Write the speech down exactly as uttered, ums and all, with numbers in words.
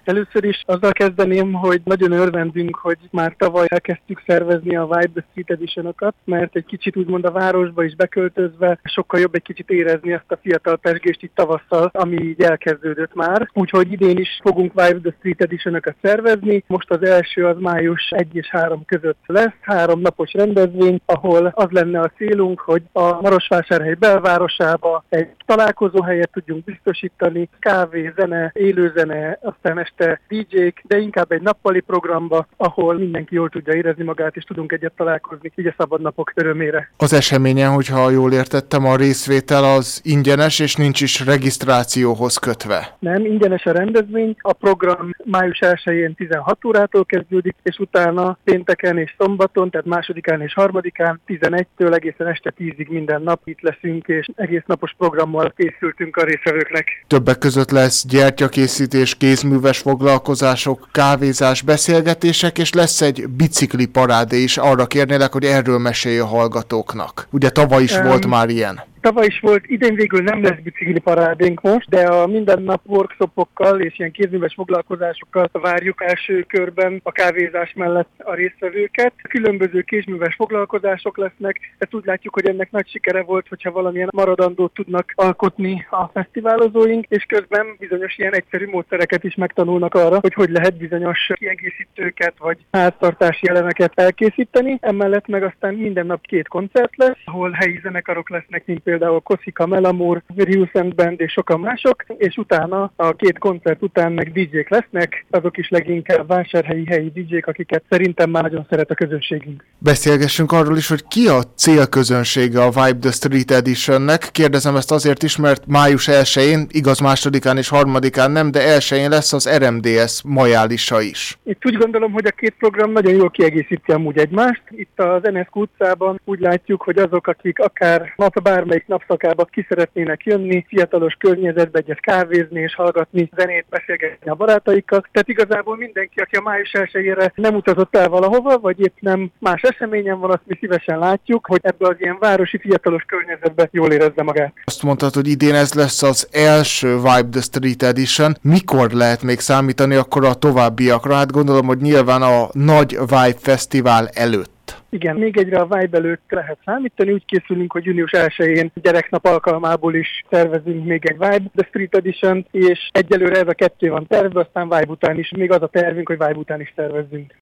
Először is azzal kezdeném, hogy nagyon örvendünk, hogy már tavaly elkezdtük szervezni a Vibe the Street Edition-okat, mert egy kicsit úgymond a városba is beköltözve sokkal jobb egy kicsit érezni azt a fiatal pezsgést itt tavasszal, ami így elkezdődött már. Úgyhogy idén is fogunk Vibe the Street Edition-okat szervezni. Most az első az május elseje és három között lesz, három napos rendezvény, ahol az lenne a célunk, hogy a Marosvásárhely belvárosába egy találkozóhelyet tudjunk biztosítani, kávé, zene, élőzene, aztán este dé jék, de inkább egy nappali programba, ahol mindenki jól tudja érezni magát, és tudunk egyet találkozni, így a szabadnapok örömére. Az eseményen, hogyha jól értettem, a részvétel az ingyenes, és nincs is regisztrációhoz kötve. Nem, ingyenes a rendezvény, a program május elsején tizenhat órától kezdődik, és utána pénteken és szombaton, tehát másodikán és harmadikán tizenegytől egészen este tízig minden nap itt leszünk, és egész napos programmal készültünk a résztvevőknek. Többek között lesz gyertyakészítés, kézműves foglalkozások, kávézás, beszélgetések, és lesz egy bicikli parádé is. Arra kérnélek, hogy erről mesélj a hallgatóknak. Ugye tavaly is um, volt már ilyen. Tavaly is volt, idén végül nem lesz bicikli parádénk most, de a mindennap workshopokkal és ilyen kézműves foglalkozásokkal várjuk első körben a kávézás mellett a résztvevőket. Különböző kézműves foglalkozások lesznek, ezt úgy látjuk, hogy ennek nagy sikere volt, hogyha valamilyen maradandót tudnak alkotni a fesztiválozóink, és közben bizonyos ilyen egyszerű módszereket is megtanulnak arra, hogy hogy lehet bizonyos kiegészítőket vagy háztartási elemeket elkészíteni. Emellett meg aztán minden nap két koncert lesz, ahol helyi zenekarok lesznek, mint például Koszika, Melamur, Rius and Band és sokan mások, és utána a két koncert után meg dé jék lesznek, azok is leginkább vásárhelyi helyi dé jék, akiket szerintem már nagyon szeret a közönségünk. Beszélgessünk arról is, hogy ki a célközönsége a Vibe the Street Editionnek. Kérdezem ezt azért is, mert május elsején, igaz másodikán és harmadikán nem, de elsején lesz az er em dé es majálisa is. Itt úgy gondolom, hogy a két program nagyon jól kiegészíti amúgy egymást. Itt az en es ká utcában úgy látjuk, hogy azok, akik akár nap bármelyik napszakába ki szeretnének jönni, fiatalos környezetbe egyet kávézni és hallgatni, zenét, beszélgetni a barátaikkal. Tehát igazából mindenki, aki a május elsejére nem utazott el valahova, vagy épp nem más eseményen van, azt mi szívesen látjuk, hogy ebből az ilyen városi fiatalos környezetbe jól érezze magát. Azt mondtad, hogy idén ez lesz az első Vibe the Street Edition. Mikor lehet még számítani akkor a továbbiakra? Hát gondolom, hogy nyilván a nagy Vibe Fesztivál előtt. Igen, még egyre a Vibe előtt lehet számítani, úgy készülünk, hogy június elsején gyereknap alkalmából is tervezünk még egy Vibe the Street Edition-t, és egyelőre ez a kettő van tervben, aztán Vibe után is, még az a tervünk, hogy Vibe után is tervezzünk.